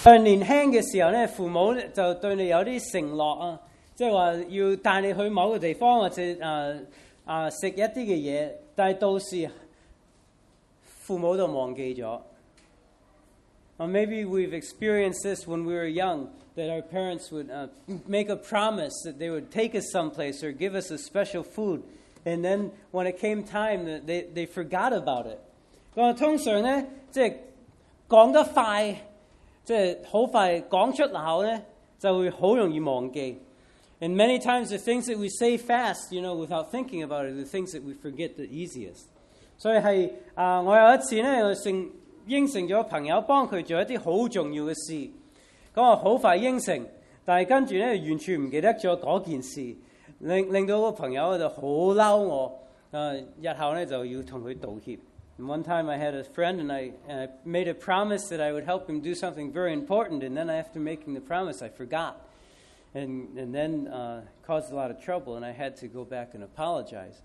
年輕嘅時候咧，父母就對你有啲承諾啊，即係話要帶你去某個地方或者食一啲嘅嘢，但係到時父母就忘記咗。Or maybe we've experienced this when we were young, that our parents would make a promise that they would take us someplace or give us a special food, and then when it came time, they forgot about it. 咁通常咧，即係講得快。即係好快講出口咧，就會好容易忘記。And many times the things that we say fast, without thinking about it, are the things that we forget the easiest. 所以係我有一次咧，我應承咗朋友幫佢做一啲好重要嘅事，咁我好快應承，但係跟住咧完全唔記得咗嗰件事，令到個朋友就好嬲我，日後咧就要同佢道歉。And one time I had a friend and I made a promise that I would help him do something very important, and then after making the promise I forgot, and then caused a lot of trouble, and I had to go back and apologize.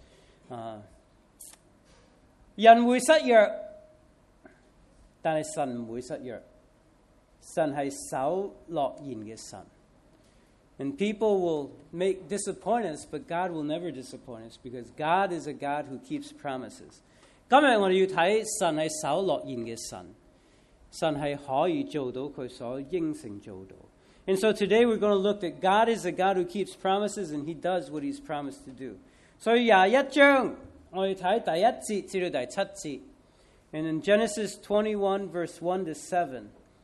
人會失約，但係神唔會失約。神係守諾言嘅神。And people will disappoint us, but God will never disappoint us because God is a God who keeps promises. 今日我哋要睇神係守諾言嘅神，神係可以做到佢所應承做到。And so today we're going to look at God is a God who keeps promises and He does what He's promised to do. 所以21章我哋睇第1節至到第7節。And in Genesis 21 verse 1 to 7,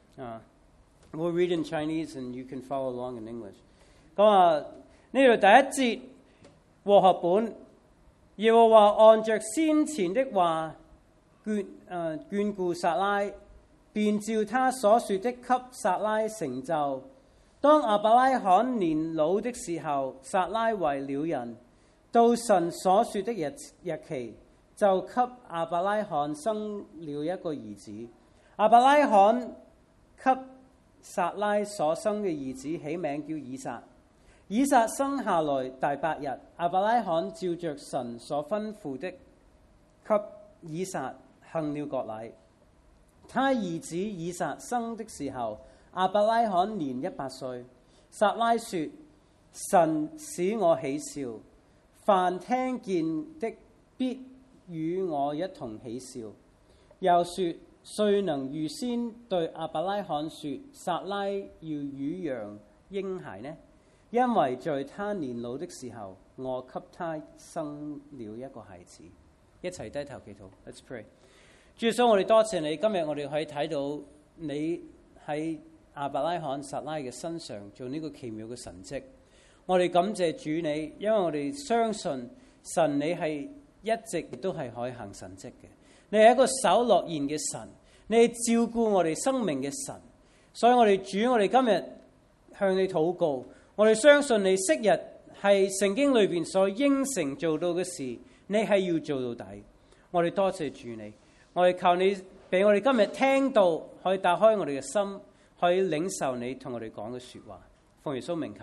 we'll read in Chinese and you can follow along in English. 咁呢度第1節和合本。耶和華按着先前的話眷顧撒拉，便照他所說的給撒拉成就。當亞伯拉罕年老的時候，撒拉為了人，到神所說的日期，就給亞伯拉罕生了一個兒子。亞伯拉罕給撒拉所生嘅兒子起名叫以撒。以撒生下來第8日，亞伯拉罕照着神所吩咐的，給以撒行了割禮。他兒子以撒生的時候，亞伯拉罕年100歲。撒拉說：神使我喜笑，凡聽見的必與我一同喜笑。又說：誰能預先對亞伯拉罕說，撒拉要乳養嬰孩呢？因為在他年老的時候，我給他生了一個孩子。一齊低頭祈禱 ，Let's pray。主耶穌，我哋多謝你，今日我哋可以睇到你喺亞伯拉罕、撒拉嘅身上做呢個奇妙嘅神蹟。我哋感謝主你，因為我哋相信神你係一直都係可以行神蹟嘅。你係一個守諾言嘅神，你係照顧我哋生命嘅神。所以我哋主，我哋今日向你禱告。我哋相信你昔日係聖經裏邊所應承做到嘅事，你係要做到底。我哋多謝主你，我哋求你俾我哋今日聽到，可以打開我哋嘅心，可以領受你同我哋講嘅說話。奉耶穌名求。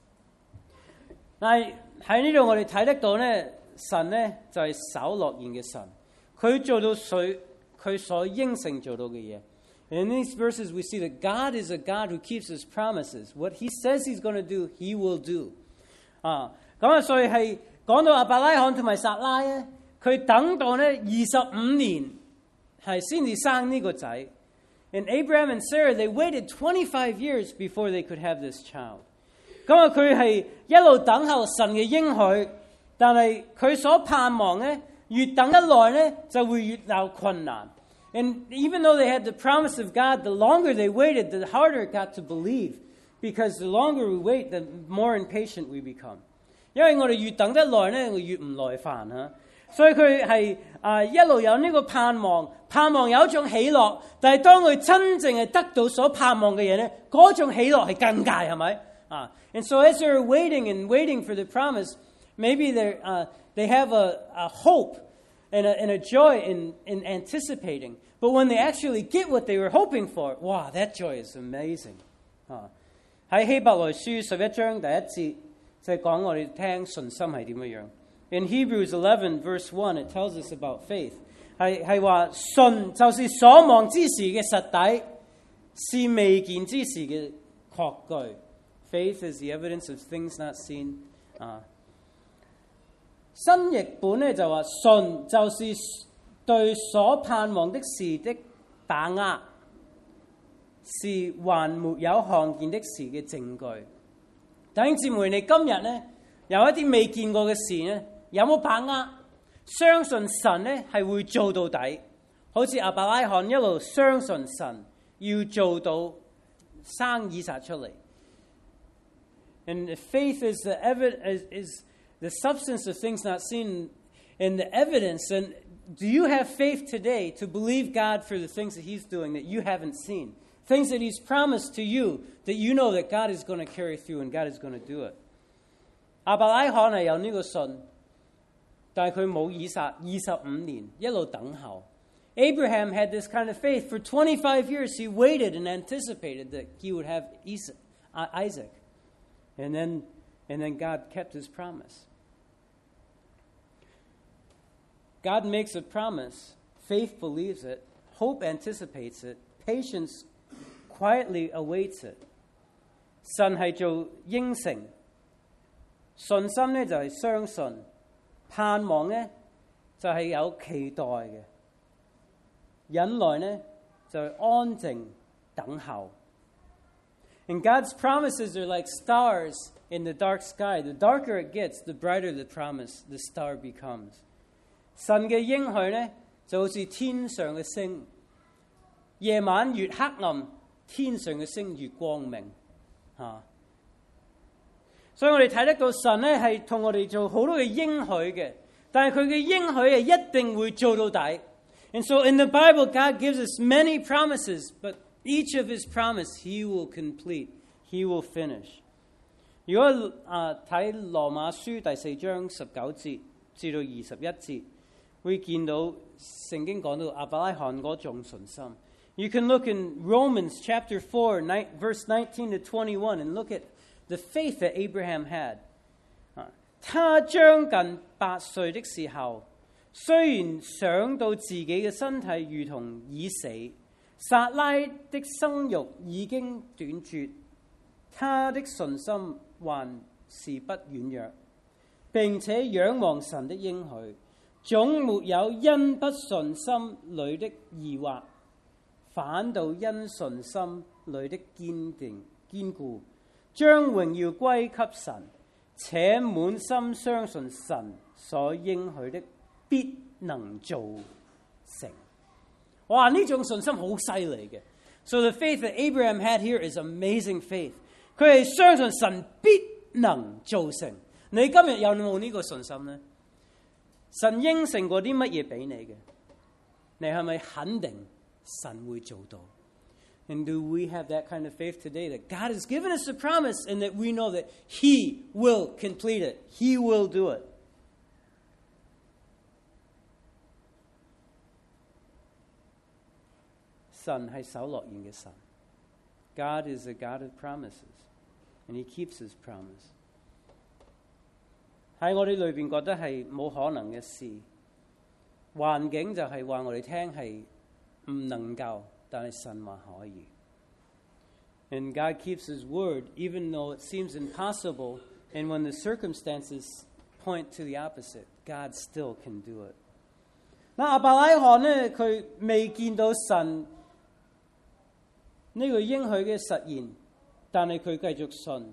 但係喺呢度我哋睇得到咧，神咧就係守諾言嘅神，佢做到佢所應承做到嘅嘢。In these verses, we see that God is a God who keeps His promises. What He says He's going to do, He will do. 所以係講到亞伯拉罕同埋撒拉咧，佢等到咧25年係先至生呢個仔。And Abraham and Sarah, they waited 25 years before they could have this child. 佢係一路等候神嘅應許，但係佢所盼望咧，越等得耐咧，就會越有困難。And even though they had the promise of God, the longer they waited, the harder it got to believe. Because the longer we wait, the more impatient we become. 因為我哋越等得耐咧，我越唔耐煩嚇。所以佢係一路有呢個盼望，盼望有一種喜樂。但係當佢真正係得到所盼望嘅嘢咧，嗰種喜樂係更大，係咪？And so as they're waiting for the promise, maybe they have a hope. And a joy in anticipating. But when they actually get what they were hoping for, wow, that joy is amazing. 喺希伯來書11章第1節就係講我哋聽信心係點樣。In Hebrews 11 verse 1, it tells us about faith. 係話信就是所望之事嘅實底， 是未見之事嘅確據。Faith is the evidence of things not seen。新譯本咧就話信就是對所盼望的事的把握，是還沒有看見的事嘅證據。弟兄姊妹，你今日咧有一啲未見過嘅事咧，有冇把握相信神咧係會做到底？好似亞伯拉罕一路相信神要做到生以撒出嚟。And faith is the substance of things not seen and the evidence. And do you have faith today to believe God for the things that He's doing that you haven't seen? Things that He's promised to you that you know that God is going to carry through and God is going to do it. 亞伯拉罕係有呢個信，但係佢冇以撒25年一路等候。Abraham had this kind of faith. For 25 years he waited and anticipated that he would have Isaac. And then God kept his promise. God makes a promise. Faith believes it. Hope anticipates it. Patience quietly awaits it. 神係做應承，信心咧就係相信，盼望咧就係有期待嘅，忍耐咧就係安靜等候。And God's promises are like stars in the dark sky. The darker it gets, the brighter the promise, the star becomes. 神嘅應許咧就好似天上嘅星，夜晚越黑暗，天上嘅星越光明。所以我哋睇得到神咧係同我哋做好多嘅應許嘅，但係佢嘅應許係一定會做到底。And so in the Bible, God gives us many promises, but each of His promise He will complete, He will finish. 如果睇羅馬書第4章19節至到21節，會見到聖經講到亞伯拉罕嗰種信心。You can look in Romans chapter 4, verse 19 to 21 and look at the faith that Abraham had. 他將近8歲的時候，雖然想到自己嘅身體如同已死，撒拉的生育已經斷絕，他的信心還是不軟弱，並且仰望神的應許，總沒有因不信心裏的疑惑，反倒因信心裏的堅固，將榮耀歸給神，且滿心相信神所應許的必能做成。哇！呢種信心好犀利嘅。So the faith that Abraham had here is amazing faith. 佢係相信神必能做成。你今日有冇呢個信心呢？神應承過啲乜嘢俾你嘅？你係咪肯定神會做到？ And do we have that kind of faith today that God has given us a promise and that we know that He will complete it? He will do it. 神係守諾言嘅神。God is a God of promises, and He keeps His promise. 喺我哋裏邊覺得係冇可能嘅事，環境就係話我哋聽係唔能夠，但係神話可以。And God keeps His word, even though it seems impossible, and when the circumstances point to the opposite, God still can do it. 嗱，亞伯拉罕咧，佢未見到神呢個應許嘅實現，但係佢繼續信。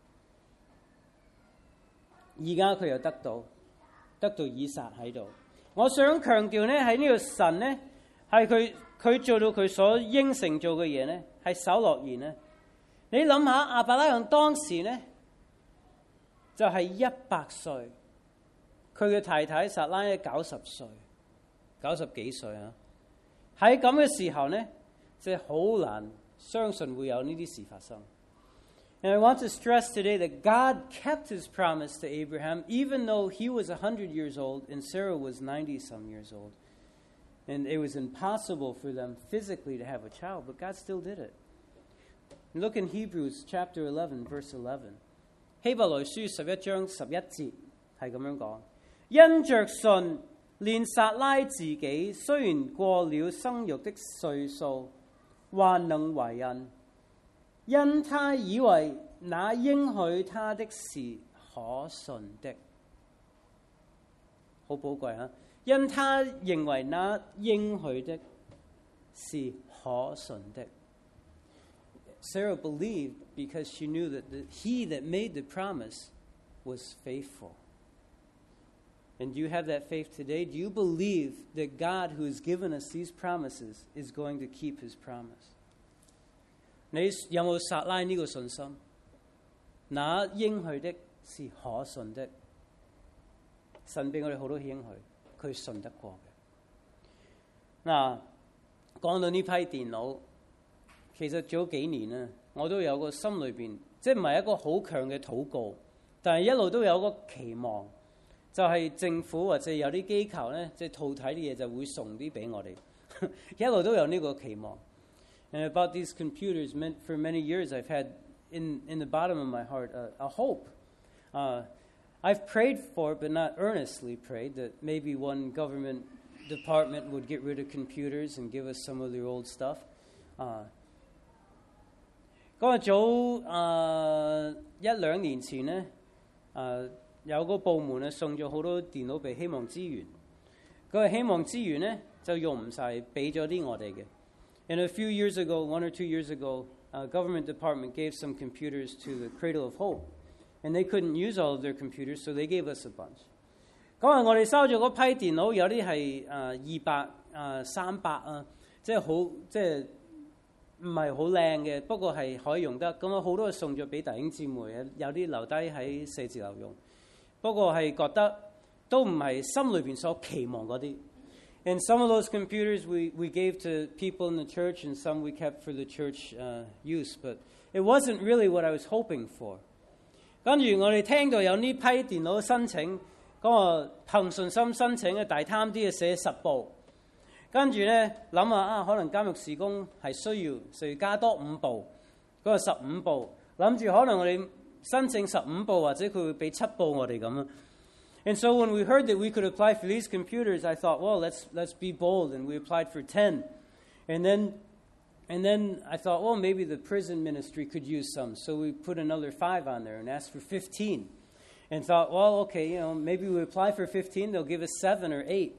而家佢又得到以撒喺度。我想強調咧，喺呢個神咧，係佢做到佢所應承做嘅嘢咧，係守諾言咧。你諗下，亞伯拉罕當時咧就係100歲，佢嘅太太撒拉咧90歲，90幾歲啊！喺咁嘅時候咧，即係好難相信會有呢啲事發生。And I want to stress today that God kept His promise to Abraham, even though he was 100 years old and Sarah was 90-some years old. And it was impossible for them physically to have a child, but God still did it. Look in Hebrews chapter 11, verse 11. 希伯來書11章11節係咁樣講：因着信，連撒拉自己雖然過了生育的歲數， 還能懷孕，因他以為那應許他的是可信的。好寶貴啊！因他認為那應許的是可信的。Sarah believed because she knew that he that made the promise was faithful. And do you have that faith today? Do you believe that God who has given us these promises is going to keep his promise? 你有冇撒拉呢個信心？那應許的是可信的。神俾我哋好多應許，佢信得過嘅。嗱，講到呢批電腦，其實早幾年咧，我都有個心裏邊，即係唔係一個好強嘅禱告，但係一路都有個期望，就係政府或者有啲機構咧，即係套體啲嘢就會送啲俾我哋，一路都有呢個期望。And about these computers, for many years I've had in the bottom of my heart a hope. I've prayed for it, but not earnestly prayed, that maybe one government department would get rid of computers and give us some of their old stuff. 嗰早1-2年前咧，有個部門咧送咗好多電腦俾希望資源，嗰個希望資源咧就用唔晒，俾咗啲我哋嘅。And a few years ago, 1 or 2 years ago, a government department gave some computers to the Cradle of Hope. And they couldn't use all of their computers, so they gave us a bunch. 嗰日我哋收咗嗰批電腦，有啲係200、300啊，即係唔係好靚嘅，不過係可以用得。咁我好多送咗俾弟兄姊妹，有啲留低喺寫字樓用。不過係覺得都唔係心裏邊所期望嗰啲。And some of those computers we gave to people in the church, and some we kept for the church use. But it wasn't really what I was hoping for. 跟住我哋聽到有呢批電腦申請，嗰個憑信心申請嘅大貪啲嘅寫10部，跟住咧諗下可能監獄事工係需要加多5部，嗰個15部，諗住可能我哋申請15部，或者佢會俾7部我哋咁啊。And so when we heard that we could apply for these computers, I thought, well, let's be bold, and we applied for 10. And then I thought, well, maybe the prison ministry could use some. So we put another 5 on there and asked for 15. And thought, well, okay, maybe we apply for 15, they'll give us 7 or 8.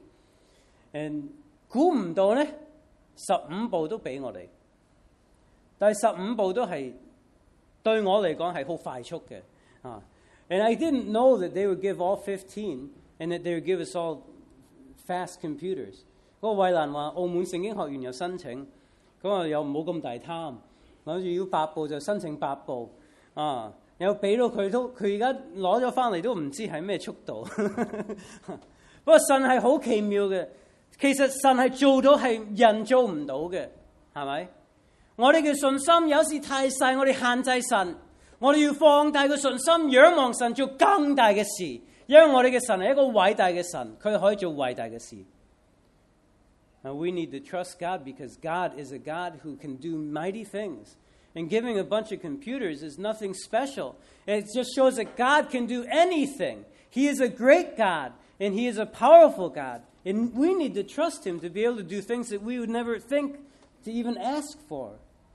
And 估唔到咧，15部都俾我哋。但係15部都係對我嚟講係好快速嘅啊。And I didn't know that they would give all 15 and that they would give us all fast computers. 嗰個衛蘭話澳門聖經學院有申請，咁啊又唔好咁大貪，諗住要8部就申請8部啊，有俾到佢而家攞咗翻嚟都唔知係咩速度。不過神係好奇妙嘅，其實神係做到係人做唔到嘅，係咪？我哋嘅信心有時太細，我哋限制神。我哋要放大個信心，仰望神做更大嘅事，因為我哋嘅神係一個偉大嘅神，佢可以做偉大嘅事。Now we need to trust God because God is a God who can do mighty things. And giving a bunch of computers is nothing special. It just shows that God can do anything. He is a great God, and He is a powerful God. And we need to trust Him to be able to do things that we would never think to even ask for.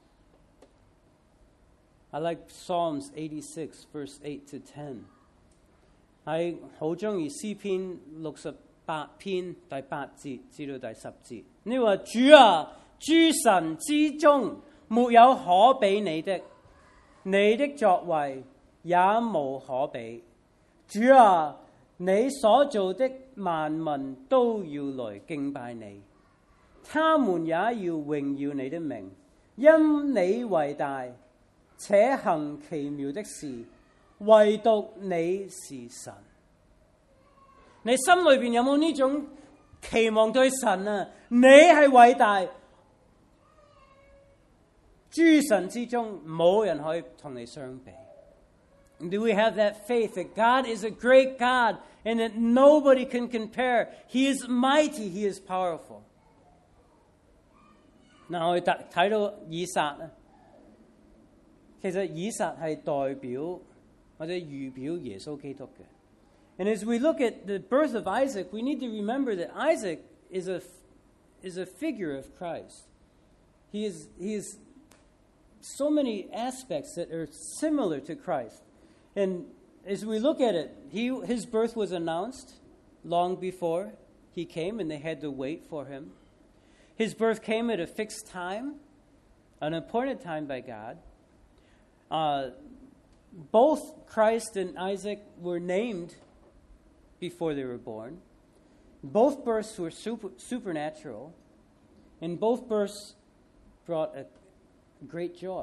I like Psalms 86, verse 8 to 10. 係好中意詩篇68篇第8節至到第10節。你話主啊，諸神之中沒有可比你的，你的作為也無可比。主啊，你所做的萬民都要來敬拜你，他們也要榮耀你的名，因你為大。且行奇妙的事，唯獨你是神。你心裏邊有冇呢種期望對神啊？你係偉大，諸神之中冇人可以同你相比。Do we have that faith that God is a great God and that nobody can compare? He is mighty, He is powerful. 嗱，我哋睇到以撒咧。其實以撒係代表或者預表耶穌基督嘅。And as we look at the birth of Isaac, we need to remember that Isaac is a figure of Christ. He is so many aspects that are similar to Christ. And as we look at it, his birth was announced long before he came, and they had to wait for him. His birth came at a fixed time, an appointed time by God. Both Christ and Isaac were named before they were born. Both births were supernatural, and both births brought a great joy.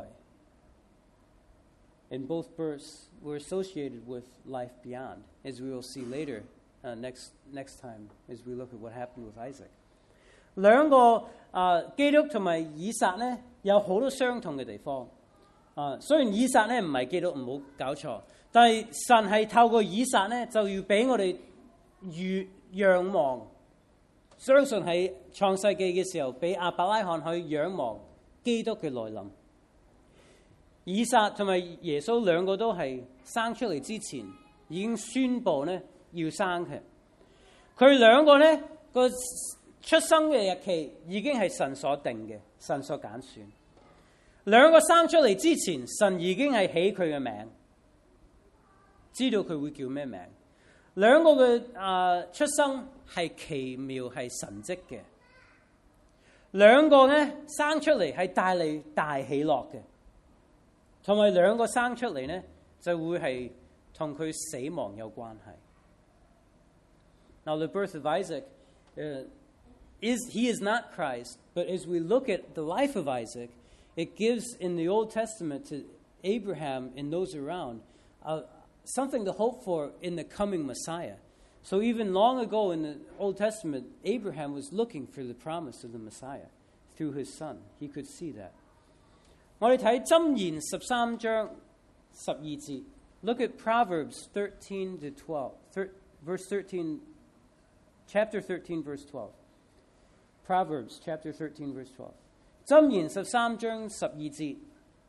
And both births were associated with life beyond, as we will see later next time as we look at what happened with Isaac. 兩個基督同埋以撒呢，有好多相同嘅地方。雖然以撒呢唔係基督，唔好搞錯，但係神係透過以撒呢，就要俾我哋仰望，相信喺創世記嘅時候，俾亞伯拉罕去仰望基督嘅來臨。以撒同埋耶穌兩個都係生出嚟之前已經宣佈呢要生嘅。佢兩個呢個出生嘅日期已經係神所定嘅，神所揀選。兩個生出嚟之前，神已經係起佢嘅名，知道佢會叫咩名。兩個嘅出生係奇妙係神蹟嘅，兩個呢生出嚟係帶嚟大喜樂嘅，同埋兩個生出嚟呢就會係同佢死亡有關係。Now the birth of Isaac he is not Christ, but as we look at the life of Isaac, it gives in the Old Testament to Abraham and those around something to hope for in the coming Messiah. So even long ago in the Old Testament, Abraham was looking for the promise of the Messiah through his son. He could see that. 我哋睇箴言13章12節 Look at Proverbs 13 to 12, verse 13, chapter 13, verse 12. Proverbs chapter 13, verse 12. 箴言13章12節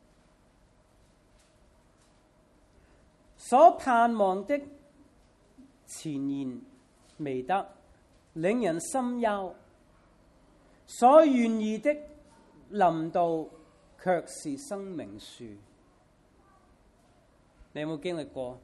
所盼望的前言未得，令人心憂；所願意的臨到，卻是生命樹。你有冇經歷過？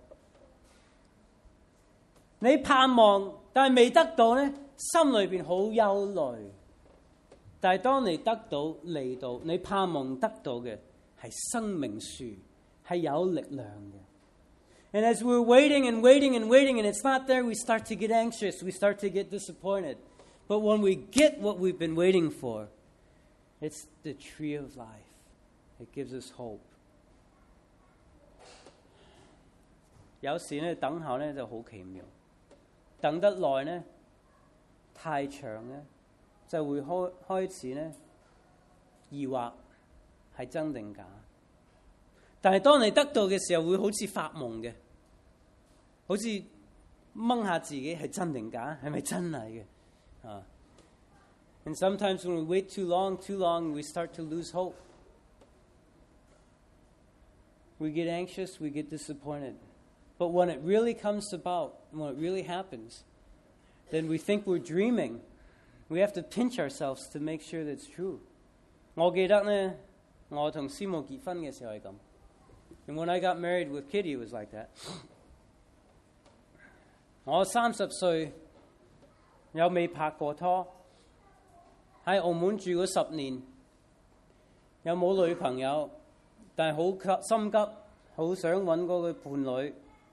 你盼望，但係未得到呢，心裏邊好憂慮。但係當你得到嚟到，你盼望得到嘅係生命樹，係有力量嘅。And as we're waiting and waiting and waiting and it's not there, we start to get anxious, we start to get disappointed. But when we get what we've been waiting for, it's the tree of life. It gives us hope. 有時呢，等候呢就好奇妙，等得耐呢，太長呢，就會開始呢疑惑係真定假。但係當你得到嘅時候，會好似發夢嘅，好似掹下自己係真定假，係咪真係嘅？And sometimes when we wait too long, we start to lose hope. We get anxious, we get disappointed. But when it really comes about, when it really happens, then we think we're dreaming. We have to pinch ourselves to make sure that's true. 我記得呢，我同師母結婚嘅時候係咁。And when I got married with Kitty, it was like that. 我30歲，又未拍過拖，喺澳門住咗10年，又冇女朋友，但係好心急，好想揾嗰個伴侶，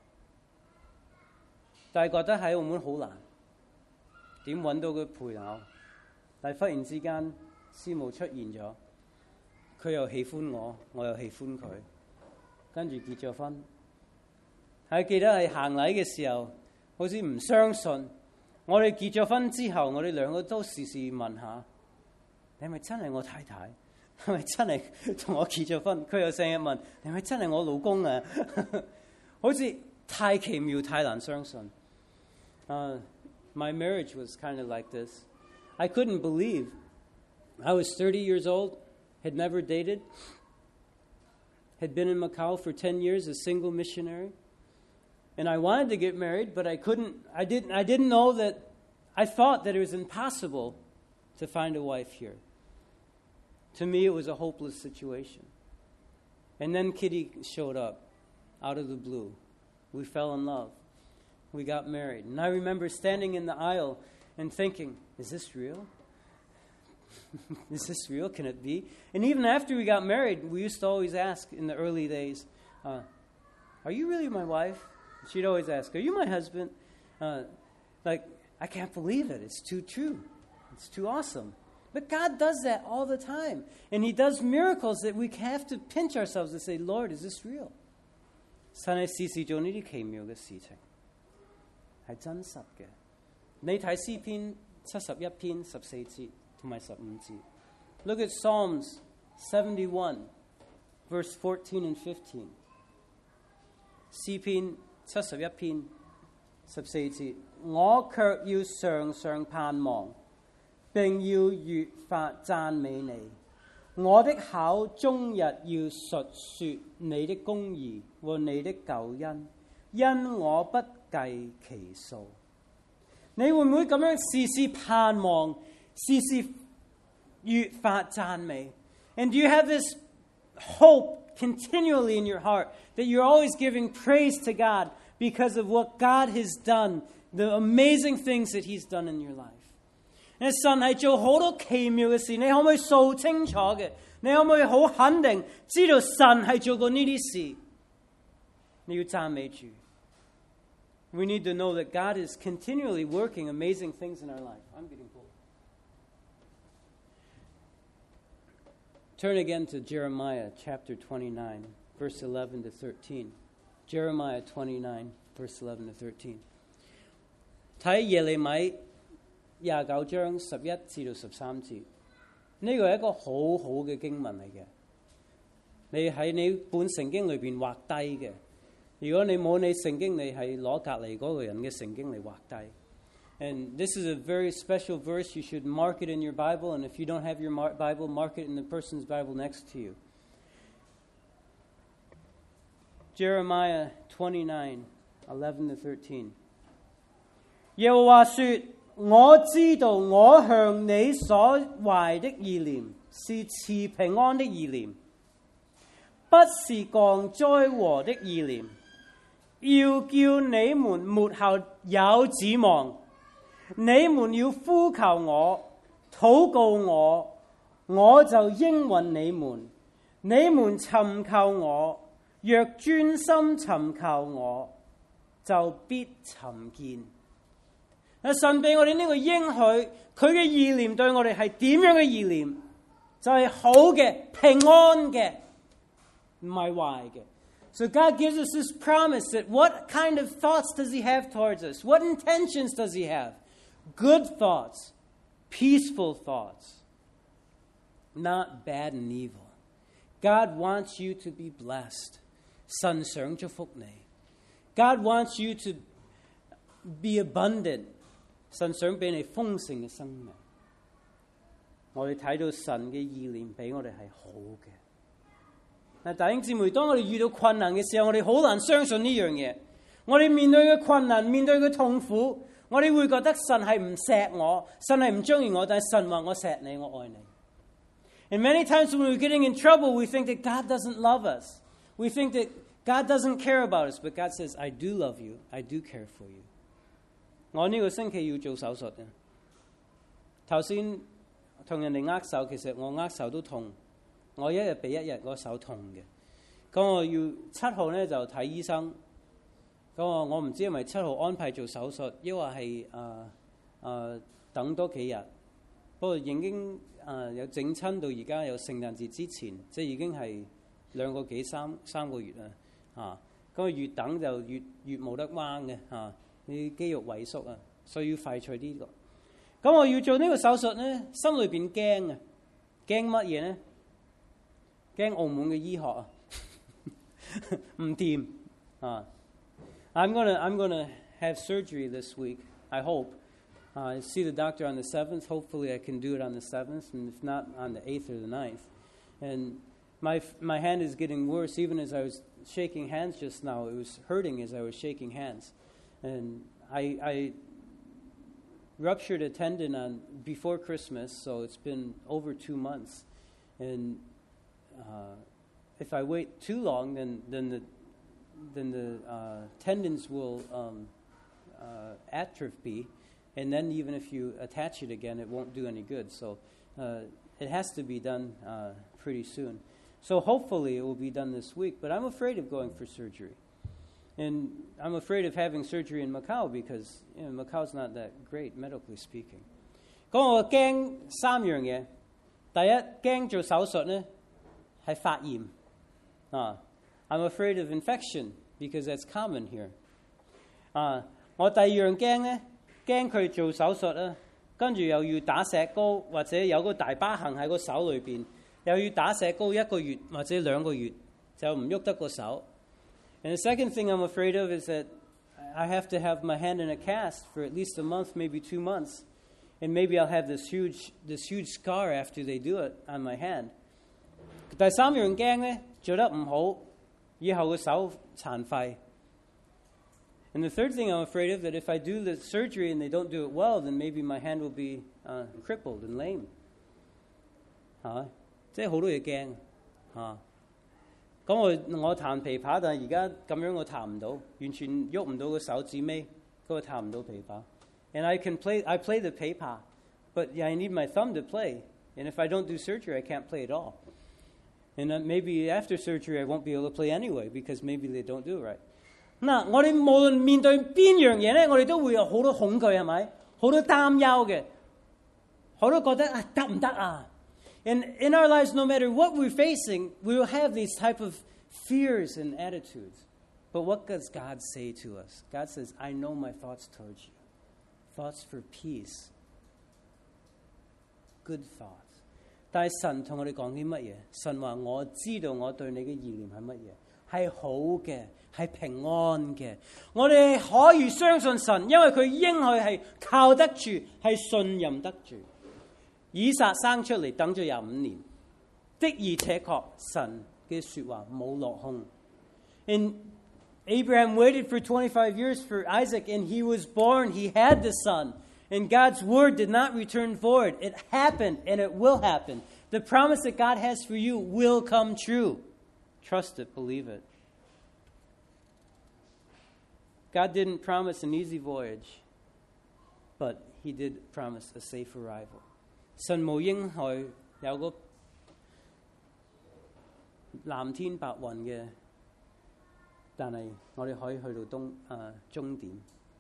但係覺得喺澳門好難，點揾到個配偶？但係忽然之間，師母出現咗，佢又喜歡我，我又喜歡佢。跟住結咗婚，係記得係行禮嘅時候，好似唔相信。我哋結咗婚之後，我哋兩個都時時問下：你係咪真係我太太？係咪真係同我結咗婚？佢又成日問：你係咪真係我老公啊？好似太奇妙，太難相信。My marriage was kind of like this. I couldn't believe. I was 30 years old, had never dated. Had been in Macau for 10 years, a single missionary. And I wanted to get married, but I didn't know that, I thought that it was impossible to find a wife here. To me, it was a hopeless situation. And then Kitty showed up out of the blue. We fell in love. We got married. And I remember standing in the aisle and thinking, is this real? Is this real? Can it be? And even after we got married, we used to always ask in the early days, are you really my wife? She'd always ask, are you my husband? I can't believe it. It's too true. It's too awesome. But God does that all the time. And He does miracles that we have to pinch ourselves and say, Lord, is this real? 神係時時做呢啲奇妙嘅事情，係真實嘅。你睇詩篇71篇14節同埋15節。Look at Psalms 71, verse 14 and 15. 詩篇71篇14節，我卻要常常盼望，並要越發讚美你。我的口終日要述說你的公義和你的救恩，因我不計其數。你會唔會咁樣時時盼望，時時越發讚美？ And do you have this hope continually in your heart that you're always giving praise to God because of what God has done, the amazing things that He's done in your life? 神係做好多奇妙嘅事，你可唔可以數清楚嘅？你可唔可以好肯定知道神係做過呢啲事？你要讚美主。We need to know that God is continually working amazing things in our life. I'm getting cold. Turn again to Jeremiah chapter 29, verse 11 to 13. Jeremiah 29, verse 11 to 13. 睇耶利米29章11至到13節，呢個係一個好好嘅經文嚟嘅。你喺你本聖經裏邊畫低嘅。如果你冇你聖經，你係攞隔離嗰個人嘅聖經嚟畫低。And this is a very special verse. You should mark it in your Bible. And if you don't have your Bible, mark it in the person's Bible next to you. Jeremiah 29, 11 to 13. 耶和華說：我知道我向你所懷的意念是賜平安的意念，不是降災禍的意念，要叫你們末後有指望。你們要呼求我，禱告我，我就應允你們。你們尋求我，若專心尋求我，就必尋見。神俾我哋呢個應許，佢嘅意念對我哋係點樣嘅意念？就係好嘅、平安嘅，唔係壞嘅。So God gives us this promise that what kind of thoughts does He have towards us? What intentions does He have? Good thoughts, peaceful thoughts, not bad and evil. God wants you to be blessed. 神想祝福你。God wants you to be abundant. 神想俾你豐盛嘅生命。我哋睇到神嘅意念俾我哋係好嘅。嗱，弟兄姊妹，當我哋遇到困難嘅時候，我哋好難相信呢樣嘢。我哋面對嘅困難，面對嘅痛苦，我哋會覺得神係唔錫我，神係唔中意我，但係神話我錫你，我愛你。And many times when we're getting in trouble, we think that God doesn't love us. We think that God doesn't care about us, but God says, I do love you. I do care for you. 我呢個星期要做手術嘅。頭先同人哋握手，其實我握手都痛。我一日比一日個手痛嘅。咁我要7號咧就睇醫生。咁我唔知係咪7號安排做手術，抑或係等多幾日。不過已經有整親到而家有聖誕節之前，即係已經係2個幾三個月啦。咁越等就越冇得彎嘅啲肌肉萎縮啊，所以要廢除呢個。咁我要做呢個手術咧，心裏邊驚啊！驚乜嘢咧？驚澳門嘅醫學啊，唔掂啊！ I'm gonna have surgery this week. I hope. I see the doctor on the 7th. Hopefully, I can do it on the 7th, and if not, on the 8th or the 9th. And my hand is getting worse. Even as I was shaking hands just now, it was hurting as I was shaking hands. And I ruptured a tendon before Christmas, so it's been over 2 months. And if I wait too long, then the tendons will atrophy, and then even if you attach it again, it won't do any good. So it has to be done pretty soon. So hopefully it will be done this week, but I'm afraid of going for surgery. And I'm afraid of having surgery in Macau because Macau's not that great, medically speaking. 我驚三樣嘢，第一驚做手術呢係發炎I'm afraid of infection because that's common here. 我第二樣驚呢，驚佢做手術啦，跟住又要打石膏，或者有個大疤痕喺個手裏邊，又要打石膏1個月或者2個月，就唔喐得個手。And the second thing I'm afraid of is that I have to have my hand in a cast for at least a month, maybe 2 months. And maybe I'll have this huge scar after they do it on my hand. 第三樣驚呢，做得唔好，以後個手殘廢。And the third thing I'm afraid of, that if I do the surgery and they don't do it well, then maybe my hand will be crippled and lame. 即係好多嘢驚咁我彈琵琶，但係而家咁樣我彈唔到，完全喐唔到個手指尾，嗰個彈唔到琵琶。And I play the pipa, but I need my thumb to play. And if I don't do surgery, I can't play at all. And maybe after surgery, I won't be able to play anyway because maybe they don't do it right. 嗱，我哋無論面對邊樣嘢咧，我哋都會有好多恐懼，係咪？好多擔憂嘅，好多覺得得唔得啊？ And in our lives, no matter what we're facing, we will have these type of fears and attitudes. But what does God say to us? God says, I know my thoughts towards you. Thoughts for peace. Good thoughts. 但係神同我哋講啲乜嘢？神話我知道我對你嘅意念係乜嘢，係好嘅，係平安嘅。我哋可以相信神，因為佢應許係靠得住，係信任得住。以撒生出嚟等咗25年，的而且確神嘅説話冇落空。And Abraham waited for 25 years for Isaac, and he was born. He had the son. And God's word did not return void. It happened, and it will happen. The promise that God has for you will come true. Trust it, believe it. God didn't promise an easy voyage, but he did promise a safe arrival. 神冇應許有個藍天白雲嘅，但係我哋可以去到終點。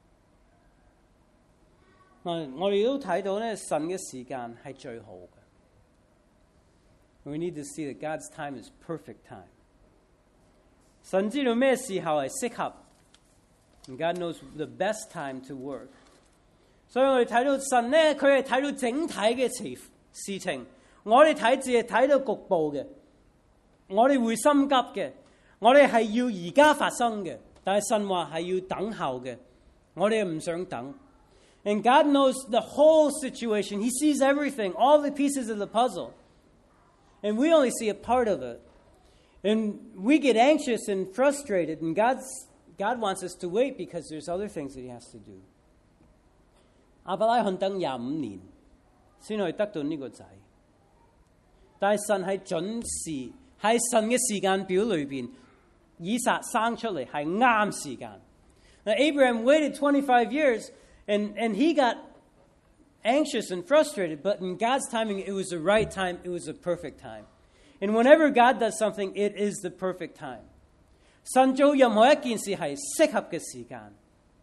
我哋都睇到咧，神嘅時間係最好嘅。We need to see that God's time is perfect time. 神知道咩時候係適合，and God knows the best time to work. 所以我哋睇到神咧，佢係睇到整體嘅事情，我哋只係睇到局部嘅，我哋會心急嘅，我哋係要而家發生嘅，但係神話係要等候嘅，我哋唔想等。And God knows the whole situation. He sees everything, all the pieces of the puzzle. And we only see a part of it. And we get anxious and frustrated, and God wants us to wait because there's other things that he has to do. 亞伯拉罕等25年先可以得到呢個仔，但係神係準時，喺神嘅時間表裏邊，以撒生出嚟係啱時間。Now Abraham waited 25 years, and he got anxious and frustrated, but in God's timing, it was the right time, it was the perfect time. And whenever God does something, it is the perfect time. 神做任何一件事係適合嘅時間。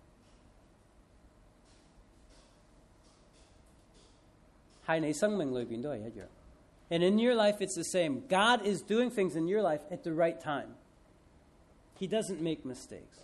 喺你生命裏邊都係一樣。And in your life, it's the same. God is doing things in your life at the right time. He doesn't make mistakes.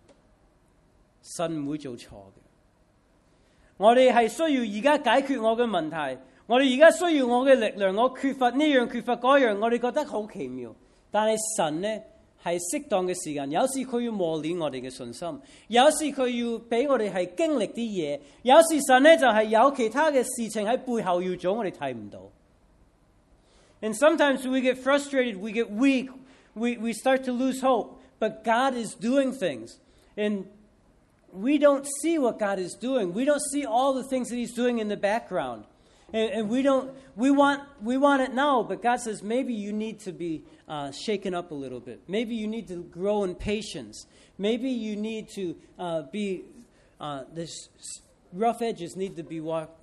神唔會做錯嘅。我哋係需要而家解決我嘅問題，我哋而家需要我嘅力量，我缺乏呢樣缺乏嗰樣，我哋覺得好奇妙。但係神呢係適當嘅時間，有時佢要磨練我哋嘅信心，有時佢要俾我哋係經歷啲嘢，有時神呢就係有其他嘅事情喺背後要做，我哋睇唔到。And sometimes we get frustrated, we get weak, we start to lose hope. But God is doing things. And we don't see what God is doing. We don't see all the things that he's doing in the background. And we want it now, but God says maybe you need to be shaken up a little bit. Maybe you need to grow in patience. Maybe you need to this rough edges need to be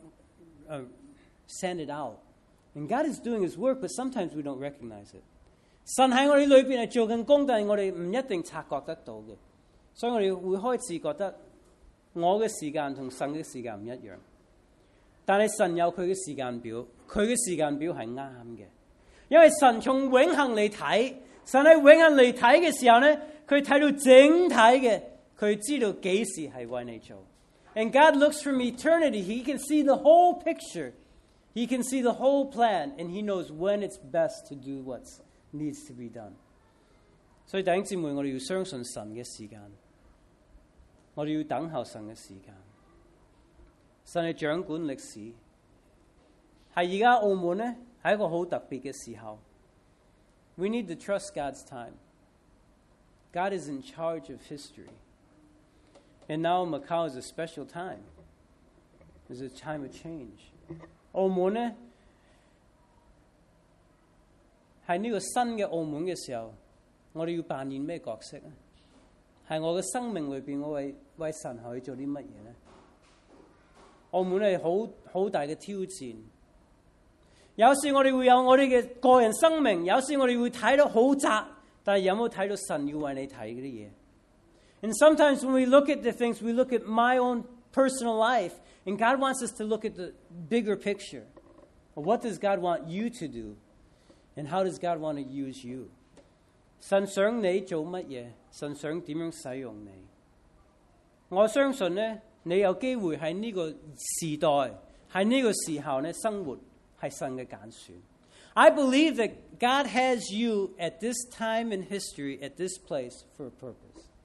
sanded out. And God is doing His work, but sometimes we don't recognize it. 神喺我哋裏邊係做緊工，但係我哋唔一定察覺得到嘅，所以我哋會開始覺得我嘅時間同神嘅時間唔一樣。但係神有佢嘅時間表，佢嘅時間表係啱嘅，因為神從永恆嚟睇，神喺永恆嚟睇嘅時候咧，佢睇到整體嘅，佢知道幾時係為你做。And God looks from eternity. He can see the whole picture. He can see the whole plan, and He knows when it's best to do what needs to be done. 所以弟兄姊妹，我哋要相信神嘅時間，我哋要等候神嘅時間。神係掌管歷史，係而家澳門咧係一個好特別嘅時候。We need to trust God's time. God is in charge of history. And now Macau is a special time. It's a time of change. 澳門咧係呢個新嘅澳門嘅時候，我哋要扮演咩角色咧？係我嘅生命裏邊，我為神去做啲乜嘢咧？澳門係好大嘅挑戰。有時我哋會有我哋嘅個人生命，有時我哋會睇到好窄，但係有冇睇到神要為你睇嗰啲嘢？ And sometimes when we look at the things, we look at my own personal life, and God wants us to look at the bigger picture. What does God want you to do? And how does God want to use you? 神想你做乜嘢？神想點樣使用你？我相信呢，你有機會喺呢個時代，喺呢個時候呢生活，係神嘅揀選。I believe that God has you at this time in history, at this place, for a purpose.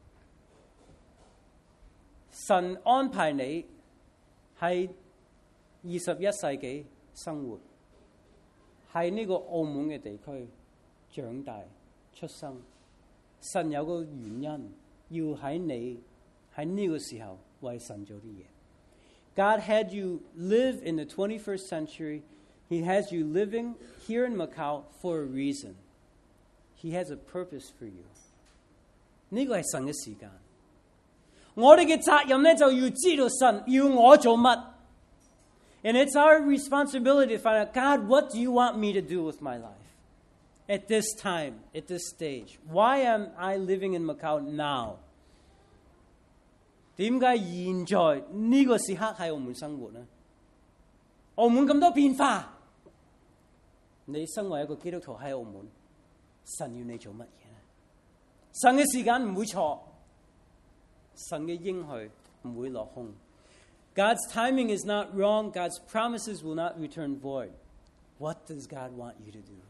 神安排你喺21世紀生活，喺呢個澳門嘅地區長大出生。神有個原因，要喺你喺呢個時候為神做啲嘢。God had you live in the 21st century. He has you living here in Macau for a reason. He has a purpose for you. 呢個係神嘅時間。我哋嘅責任咧就要知道神要我做乜。And it's our responsibility to find out, God, what do you want me to do with my life? At this time, at this stage. Why am I living in Macau now? 點解現在呢個時刻喺澳門生活呢？澳門咁多變化，你身為一個基督徒喺澳門，神要你做乜嘢呢？神嘅時間唔會錯。神嘅應許唔會落空。God's timing is not wrong. God's promises will not return void. What does God want you to do?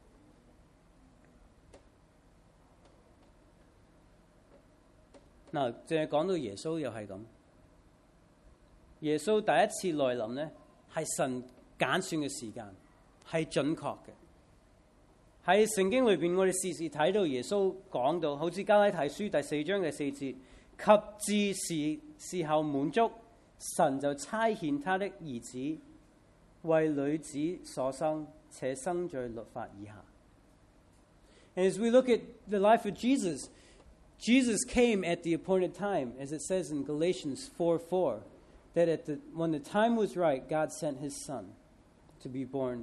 嗱，淨係講到耶穌又係咁。耶穌第一次來臨呢，係神揀選嘅時間，係準確嘅。喺聖經裏邊，我哋時時睇到耶穌講到，好似加拉太書第4章嘅4節。及至時候滿足，神就差遣他的兒子為女子所生，且生在律法以下。And as we look at the life of Jesus, Jesus came at the appointed time, as it says in Galatians 4:4, that when the time was right, God sent His Son to be born.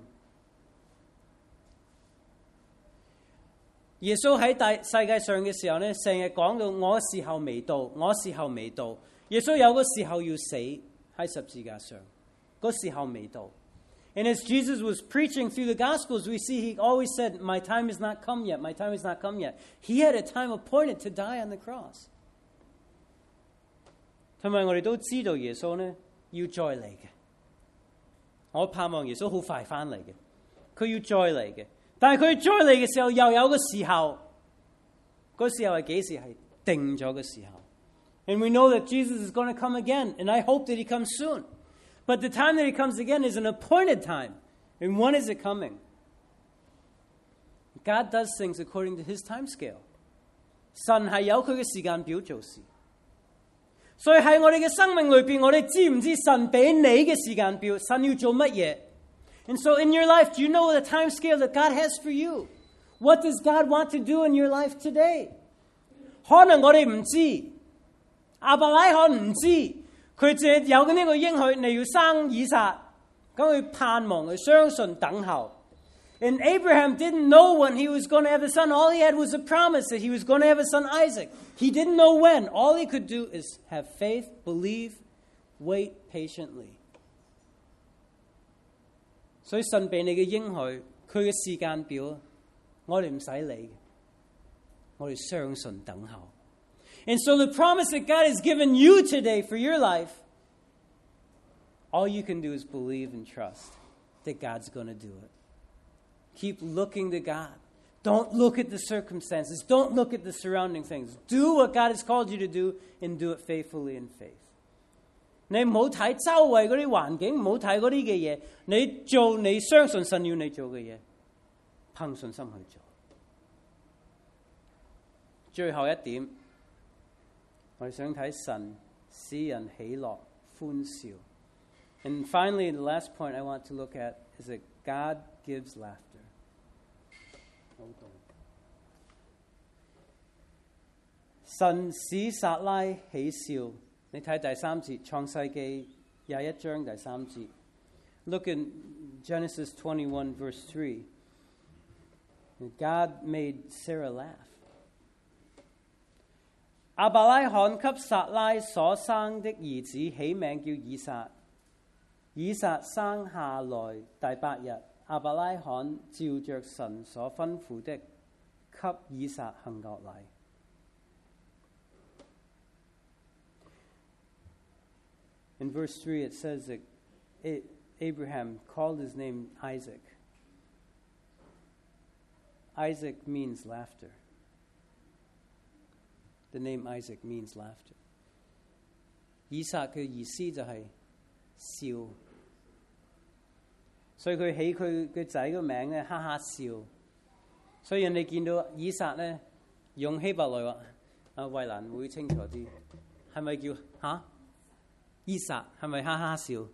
耶穌喺世界上嘅時候呢，成日講到我時候未到，我時候未到。耶穌有個時候要死喺十字架上，個時候未到。And as Jesus was preaching through the Gospels, we see He always said, "My time is not come yet. My time is not come yet." He had a time appointed to die on the cross. 同埋我哋都知道耶穌呢要再嚟嘅。我盼望耶穌好快翻嚟嘅，佢要再嚟嘅。但係佢再嚟嘅時候，又有個時候，嗰時候係幾時？係定咗嘅時候。And we know that Jesus is going to come again, and I hope that He comes soon. But the time that He comes again is an appointed time. And when is it coming? God does things according to His time scale. 神係有佢嘅時間表做事。所以喺我哋嘅生命裏邊，我哋知唔知神俾你嘅時間表？神要做乜嘢？ And so in your life, do you know the time scale that God has for you? What does God want to do in your life today? 可能我哋唔知，亞伯拉罕唔知，佢只有呢個應許，你要生以撒，咁佢盼望，佢相信等候。And Abraham didn't know when he was going to have a son. All he had was a promise that he was going to have a son, Isaac. He didn't know when. All he could do is have faith, believe, wait patiently. 所以神俾你嘅應許，佢嘅時間表，我哋唔使理，我哋相信等候。And so the promise that God has given you today for your life, all you can do is believe and trust that God's going to do it. Keep looking to God. Don't look at the circumstances. Don't look at the surrounding things. Do what God has called you to do and do it faithfully in faith. 你唔好睇周圍嗰啲環境，唔好睇嗰啲嘅嘢，你做你相信神要你做嘅嘢，憑信心去做。最後一點，我哋想睇神使人喜樂歡笑。And finally, the last point I want to look at is that God gives laughter. 神使撒拉喜笑。你睇第三節，創世記21章第3節。Look in Genesis 21 verse 3. God made Sarah laugh. 亞伯拉罕給撒拉所生的兒子起名叫以撒。以撒生下來第8日，亞伯拉罕照着神所吩咐的，給以撒行割禮。In verse 3 it says that Abraham called his name Isaac. Isaac means laughter. The name Isaac means laughter. 以撒嘅意思就係笑，所以佢起佢嘅仔個名咧，哈哈笑。所以人哋見到以撒咧，用希伯來話，衛蘭會清楚啲，係咪叫嚇？以撒係咪哈哈笑？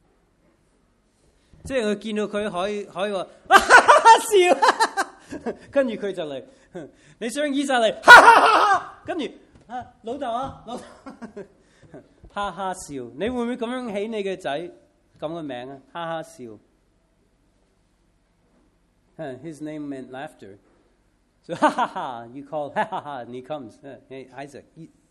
即係佢見到佢可以話哈哈笑，跟住佢就嚟，你想以撒嚟哈哈哈哈，跟住老豆老豆哈哈笑，你會唔會咁樣起你嘅仔咁嘅名啊？哈哈笑。His name meant laughter. So ha ha ha, you call ha ha ha, and he comes. Hey, Isaac.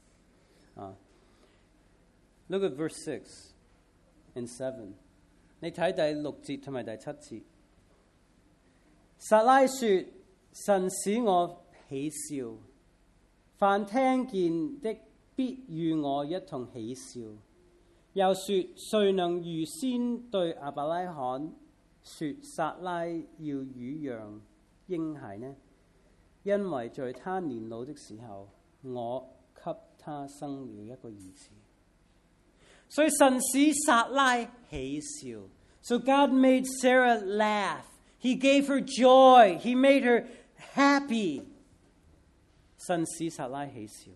Look at verse 6 and 7. 你睇第6節同埋第7節。撒拉說：神使我喜笑，凡聽見的必與我一同喜笑。又說：誰能預先對亞伯拉罕說撒拉要乳養嬰孩呢？因為在他年老的時候，我給他生了一個兒子。所以神使撒拉喜笑。So God made Sarah laugh. He gave her joy. He made her happy. 神使撒拉喜笑。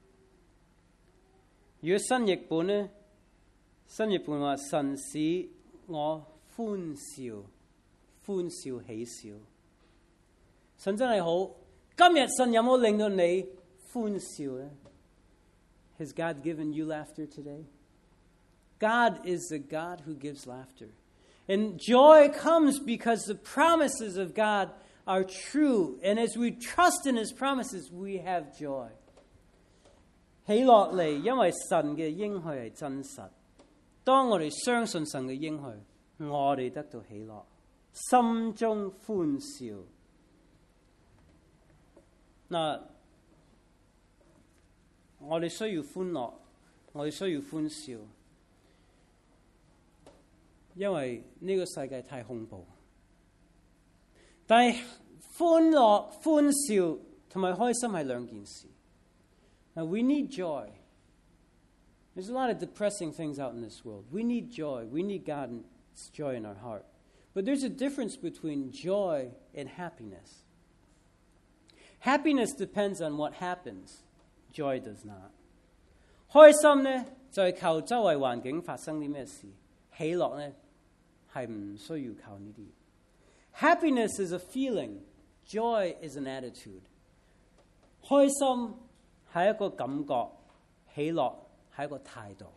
如果新譯本呢？新譯本話神使我歡笑，歡笑喜笑。神真係好。今日神有冇令到你歡笑呢？ Has God given you laughter today? God is the God who gives laughter. And joy comes because the promises of God are true. And as we trust in His promises, we have joy. 喜樂嚟，因為神嘅應許係真實。當我哋相信神嘅應許，我哋得到喜樂，心中歡笑。嗱，我哋需要歡樂，我哋需要歡笑。因為呢個世界太恐怖，但係歡樂、歡笑同埋開心係兩件事。Now we need joy. There's a lot of depressing things out in this world. We need joy. We need God's joy in our heart. But there's a difference between joy and happiness. Happiness depends on what happens. Joy does not. 開心呢，就係靠周圍環境發生啲咩事。喜樂呢， 係唔需要靠呢啲。Happiness is a feeling, joy is an attitude. 開心係一個感覺，喜樂係一個態度。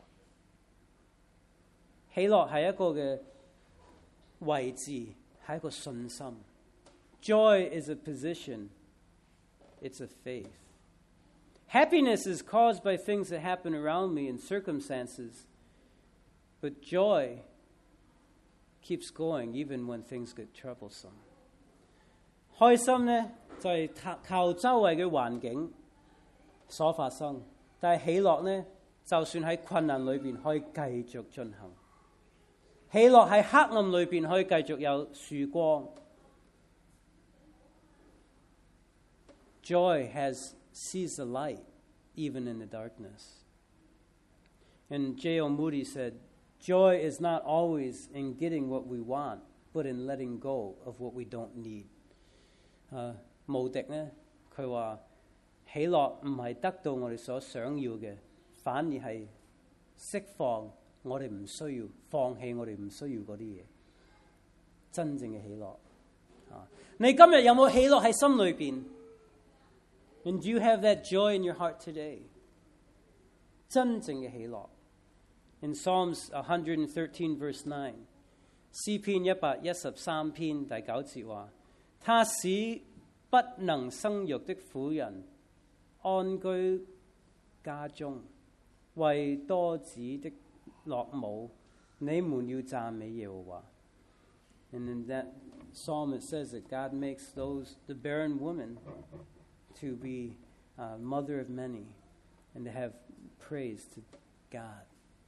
喜樂係一個嘅位置，係一個信心。Joy is a position, it's a faith. Happiness is caused by things that happen around me and circumstances, but joy keeps going even when things get troublesome. 開心呢，就係靠周圍嘅環境所發生，但係喜樂呢，就算喺困難裏邊可以繼續進行。喜樂喺黑暗裏邊可以繼續有曙光。Joy sees the light even in the darkness. And J.O. Moody said, Joy is not always in getting what we want, but in letting go of what we don't need. 慕迪呢，佢話喜樂唔係得到我哋所想要嘅，反而係釋放我哋唔需要，放棄我哋唔需要嗰啲嘢。真正嘅喜樂。你今日有冇喜樂喺心裏邊？ And do you have that joy in your heart today? 真正嘅喜樂。In Psalms 113 verse 9, 詩篇113篇第9節話：他使不能生育的婦人安居家中，為多子的樂母，你們要讚美耶和華。And in that psalm it says that God makes the barren woman to be mother of many and to have praise to God.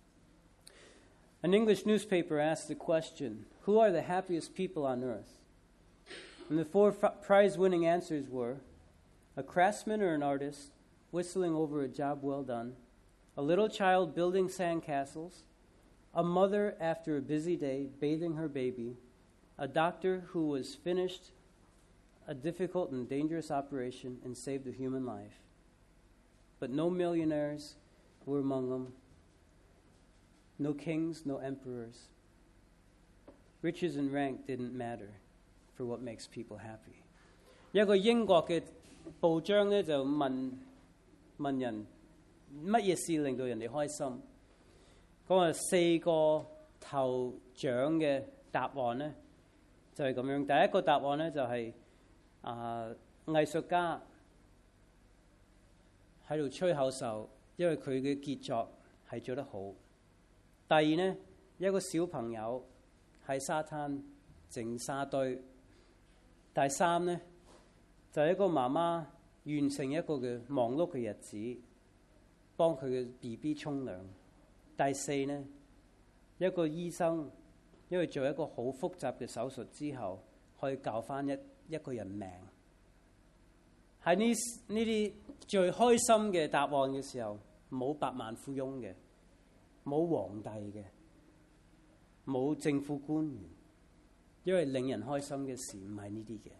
An English newspaper asked the question, who are the happiest people on earth? And the 4 prize-winning answers were, a craftsman or an artist whistling over a job well done, a little child building sandcastles, a mother after a busy day bathing her baby, a doctor who was finished a difficult and dangerous operation and saved a human life. But no millionaires were among them, no kings, no emperors. Riches and rank didn't matter for what makes people happy. 一個英國嘅報章咧就問人乜嘢事令到人哋開心？講話4個頭獎嘅答案咧就係咁樣。第一個答案咧就係藝術家喺度吹口哨，因為佢嘅傑作係做得好。第二呢，一個小朋友喺沙灘整沙堆。第三呢，就係一個媽媽完成一個嘅忙碌嘅日子，幫佢嘅 BB 沖涼。第四呢，一個醫生因為做一個好複雜嘅手術之後，可以救翻一個人命。喺呢啲最開心嘅答案嘅時候，冇百萬富翁嘅，冇皇帝嘅，冇政府官員，因為令人開心嘅事唔係呢啲嘅。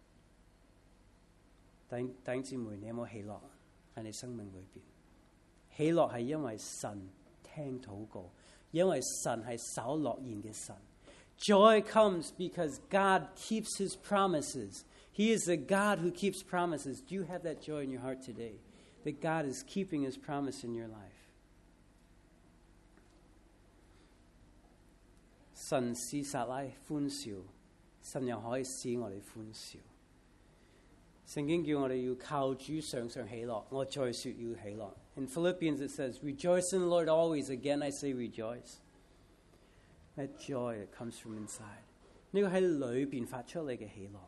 弟兄姊妹，你有冇喜樂喺你生命裏邊？喜樂係因為神聽禱告，因為神係守諾言嘅神。Joy comes because God keeps his promises. He is a God who keeps promises. Do you have that joy in your heart today? That God is keeping his promise in your life. 神使撒拉歡笑，神又可以使我哋歡笑。聖經叫我哋要靠主常常喜樂，我再說要喜樂。In Philippians it says, rejoice in the Lord always. Again I say rejoice. That joy that comes from inside. 呢個喺裏邊發出嚟嘅喜樂。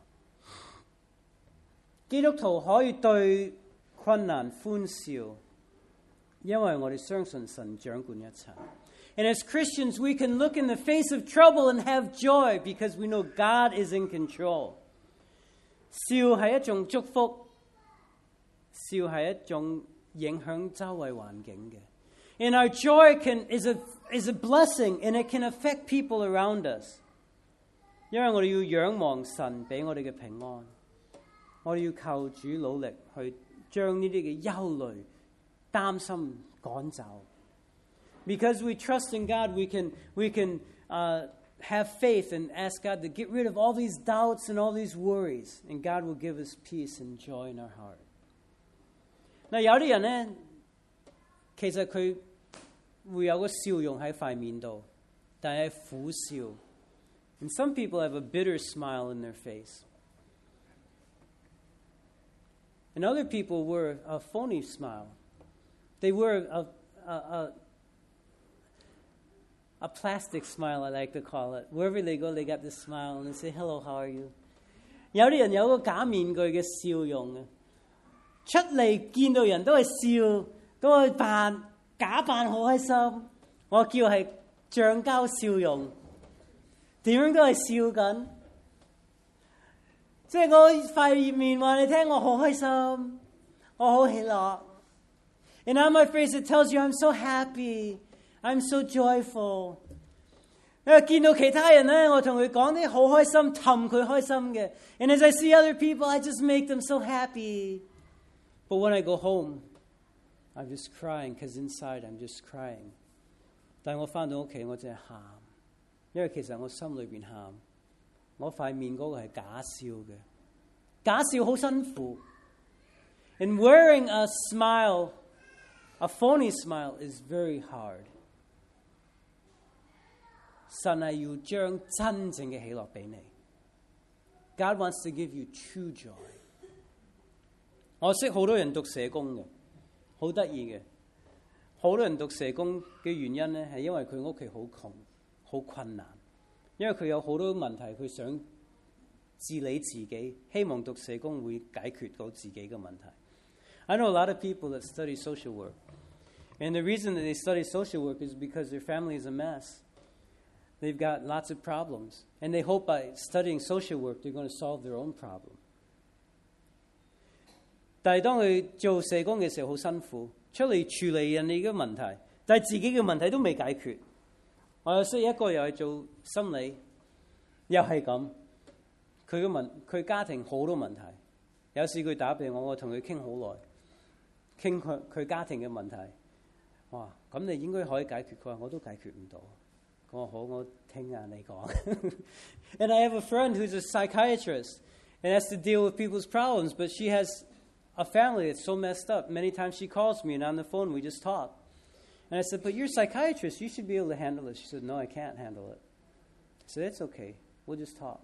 基督徒可以對困難歡笑，因為我哋相信神掌管一切。And as Christians, we can look in the face of trouble and have joy because we know God is in control. 笑係一種祝福，笑係一種影響周圍環境嘅。And our joy is a blessing, and it can affect people around us. 因為我哋要仰望神俾我哋嘅平安，我哋要靠主努力去將呢啲嘅憂慮、擔心趕走。Because we trust in God, we can have faith and ask God to get rid of all these doubts and all these worries, and God will give us peace and joy in our heart. 嗱，有啲人咧，其實佢會有個笑容喺塊面度，但係苦笑。And some people have a bitter smile in their face. And other people wear a phony smile. They wear a plastic smile, I like to call it. Wherever they go, they got this smile and they say, "Hello, how are you?" 有啲人有個假面具嘅笑容嘅，出嚟見到人都係笑，都係假扮好開心。我叫係橡膠笑容，點樣都係笑緊。即係我塊面話你聽，我好開心，我好喜樂。And on my face it tells you I'm so happy, I'm so joyful. 見到其他人咧，我同佢講啲好開心，氹佢開心嘅。And as I see other people, I just make them so happy. But when I go home, I'm just crying because inside I'm just crying. 但係我返到屋企，我淨係喊，因為其實我心裏邊喊。我塊面嗰個係假笑嘅，假笑好辛苦。And wearing a smile, a phony smile, is very hard. 神係要將真正嘅喜樂俾你。God wants to give you true joy. 我識好多人讀社工嘅，好得意嘅。好多人讀社工嘅原因咧，係因為佢屋企好窮，好困難。因為佢有好多問題，佢想治理自己，希望讀社工會解決到自己嘅問題。I know a lot of people that study social work. And the reason that they study social work is because their family is a mess. They've got lots of problems. And they hope by studying social work, they're going to solve their own problem. 但係當佢做社工嘅時候好辛苦，出嚟處理人哋嘅問題，但係自己嘅問題都未解決。我有識一個又係做心理，又係咁。佢家庭好多問題。有時佢打俾我，我同佢傾好耐，傾佢家庭嘅問題。哇！咁你應該可以解決。佢話我都解決唔到。我話好，我聽下你講。And I have a friend who's a psychiatrist and has to deal with people's problems, but she has a family that's so messed up. Many times she calls me and on the phone we just talk. And I said, but you're a psychiatrist. You should be able to handle it. She said, no, I can't handle it. I said, it's okay. We'll just talk.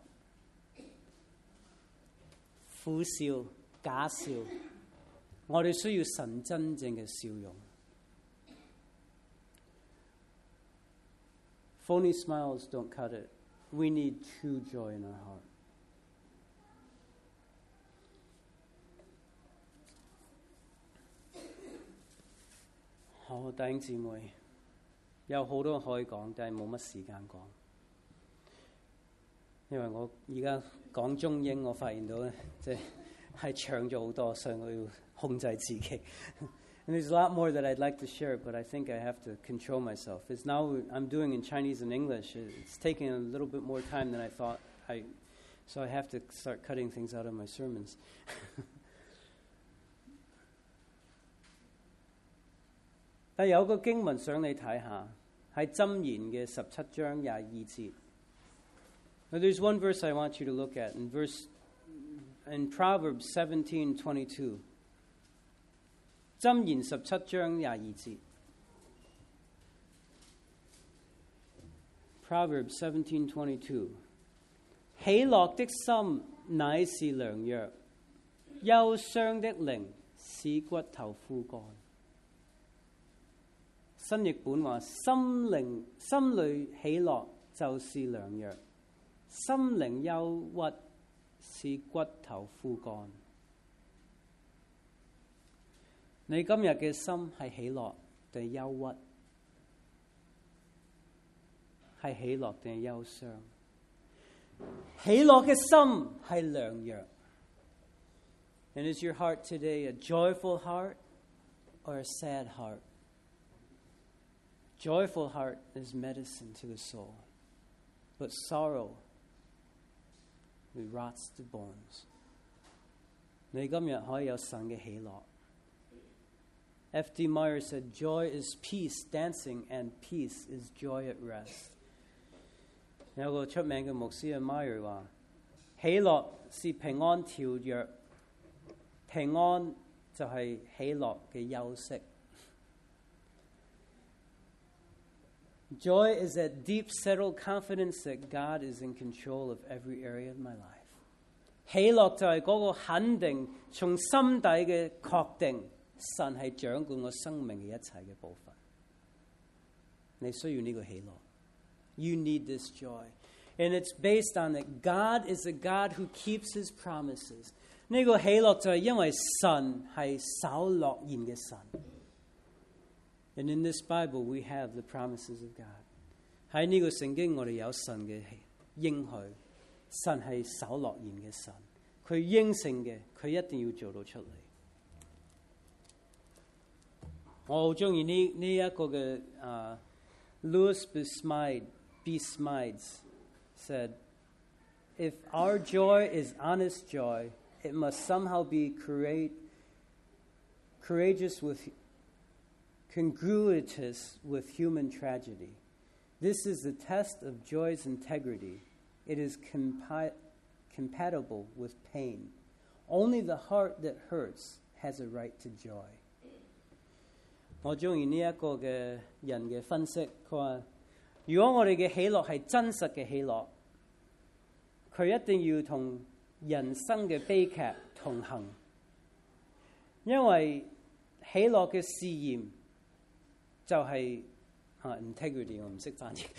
苦笑、假笑，我哋需要神真正嘅笑容。Phony smiles don't cut it. We need true joy in our heart. 好，弟兄姊妹，有好多可以講，但係冇乜時間講，因為我而家講中英，我發現到咧，即係長咗好多，所以我要控制自己。And there's a lot more that I'd like to share, but I think I have to control myself. It's now I'm doing in Chinese and English. It's taking a little bit more time than I thought. So I have to start cutting things out of my sermons. 但有個經文想你睇下，喺箴言嘅17章22節。Now there's one verse I want you to look at in Proverbs 17:22. 箴言17章22節。Proverbs 17:22. 喜樂的心乃是良藥，憂傷的靈使骨頭枯乾。新譯本話：心裏喜樂就是良藥，心靈憂鬱使骨頭枯乾。你今日嘅心係喜樂定係憂鬱？係喜樂定係憂傷？喜樂嘅心係良藥。And is your heart today a joyful heart or a sad heart? Joyful heart is medicine to the soul, but sorrow it rots the bones. 你今日可以有神嘅喜樂。F.D. Meyer said, joy is peace dancing and peace is joy at rest. 有個出名嘅牧師阿 Meyer 話：喜樂是平安條約，平安就係喜樂嘅休息。Joy is that deep, settled confidence that God is in control of every area of my life. 喜樂就係嗰個肯定，從心底嘅確定，神係掌管我生命嘅一切嘅部分。你需要呢個喜樂。You need this joy. And it's based on that God is a God who keeps his promises. 呢個喜樂就係因為神係守諾言嘅神。And in this Bible we have the promises of God. 喺呢個聖經我哋有神嘅應許，神係守諾言嘅神，佢應承嘅，佢一定要做到出嚟。我好中意呢一個嘅Louis B. Smides said, if our joy is honest joy, it must somehow be courageous with congruitous with human tragedy. This is the test of joy's integrity. It is compatible with pain. Only the heart that hurts has a right to joy. 我中意呢一個嘅人嘅分析，佢話：如果我哋嘅喜樂係真實嘅喜樂，佢一定要同人生嘅悲劇同行，因為喜樂嘅試驗就係integrity， 我唔識翻譯，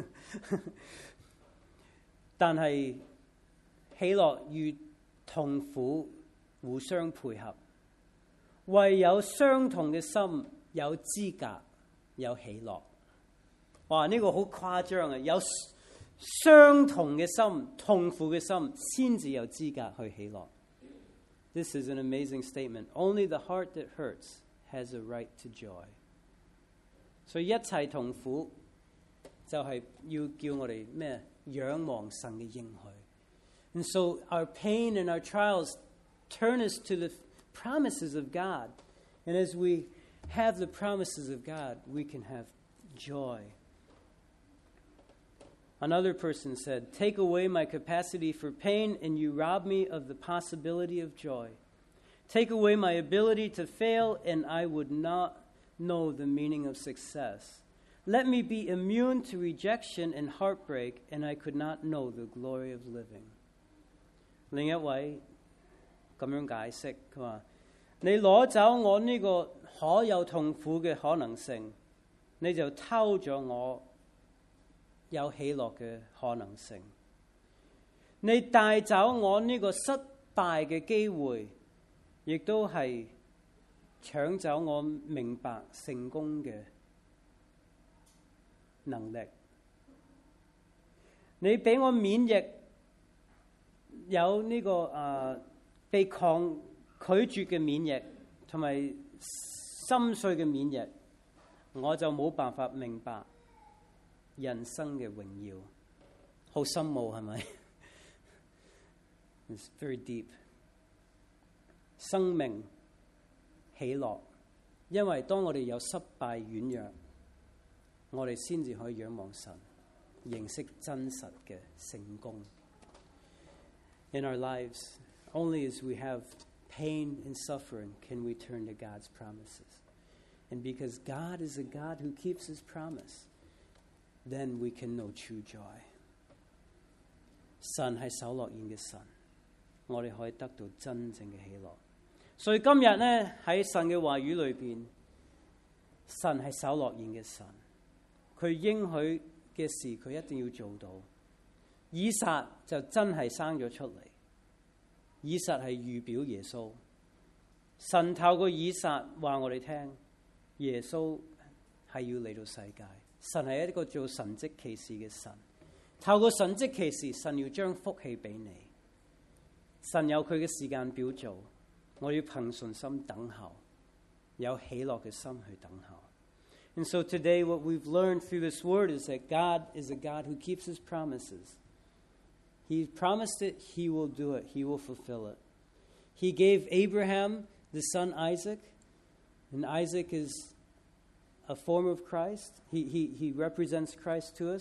但係喜樂與痛苦互相配合，唯有相同嘅心有資格有喜樂。哇！呢個好誇張啊！有相同嘅心、痛苦嘅心，先至有資格去喜樂。This is an amazing statement. Only the heart that hurts has a right to joy. 所以一切痛苦就係要叫我哋咩？仰望神嘅應許。And so our pain and our trials turn us to the promises of God. And as we have the promises of God, we can have joy. Another person said, take away my capacity for pain and you rob me of the possibility of joy. Take away my ability to fail and I would not know the meaning of success. Let me be immune to rejection and heartbreak and I could not know the glory of living. 另一位咁樣解釋，佢話：你攞走我呢個可有痛苦嘅可能性，你就偷咗我有喜樂嘅可能性。你帶走我呢個失敗嘅機會，亦都係搶走我明白成功嘅能力。你俾我免疫有呢個被拒絕嘅免疫，同埋心碎嘅免疫，我就冇辦法明白人生嘅榮耀。好深奧係咪？ It's very deep. 生命喜樂，因為當我哋有失敗軟弱，我哋先至可以仰望神，認識真實嘅成功。In our lives, only as we have pain and suffering can we turn to God's promises. And because God is a God who keeps his promise, then we can know true joy. 神係守諾言嘅神，我哋可以得到真正嘅喜樂。所以今日呢，喺神嘅話語裏邊，神係守諾言嘅神，佢應許嘅事佢一定要做到。以撒就真係生咗出嚟，以撒係預表耶穌。神透過以撒話我哋聽，耶穌係要嚟到世界。神係一個做神蹟奇事嘅神，透過神蹟奇事，神要將福氣俾你。神有佢嘅時間表做，我要憑信心等候，有喜樂嘅心去等候。And so today what we've learned through this word is that God is a God who keeps his promises. He promised it, he will do it, he will fulfill it. He gave Abraham the son Isaac, and Isaac is a form of Christ. He represents Christ to us.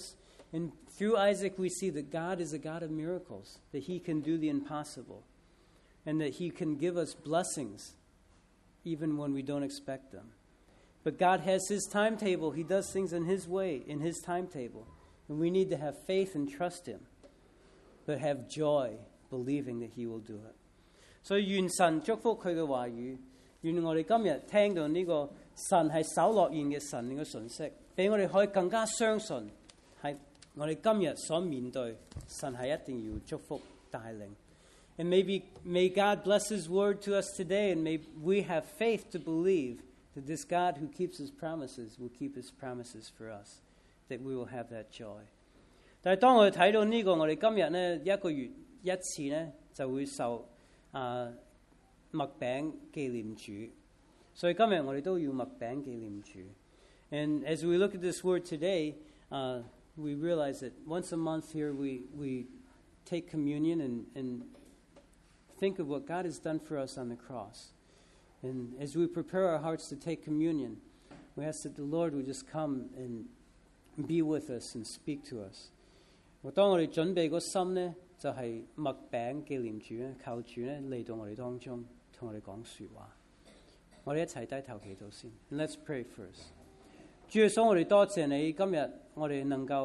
And through Isaac, we see that God is a God of miracles, that he can do the impossible, and that he can give us blessings even when we don't expect them. But God has his timetable. He does things in his way, in his timetable. And we need to have faith and trust him, but have joy believing that he will do it. 所以願神祝福佢嘅話語，願我哋今日聽到呢個神係守諾言嘅神嘅信息，俾我哋可以更加相信係我哋今日所面對神係一定要祝福帶領。And may God bless his word to us today, and may we have faith to believe that this God who keeps his promises will keep his promises for us, that we will have that joy. 但係當我哋睇到呢個，我哋今日呢一個月一次呢就會受麥餅紀念主，所以今日我哋都要麥餅紀念主。And as we look at this word today, we realize that once a month here we take communion and think of what God has done for us on the cross. And as we prepare our hearts to take communion, we ask that the Lord would just come and be with us and speak to us. 當我哋準備個心呢，就係麥餅紀念主咧，靠主咧嚟到我哋當中，同我哋講説話。我哋一齊低頭祈禱先。Let's pray first. 主耶穌，我哋多謝你，今日我哋能夠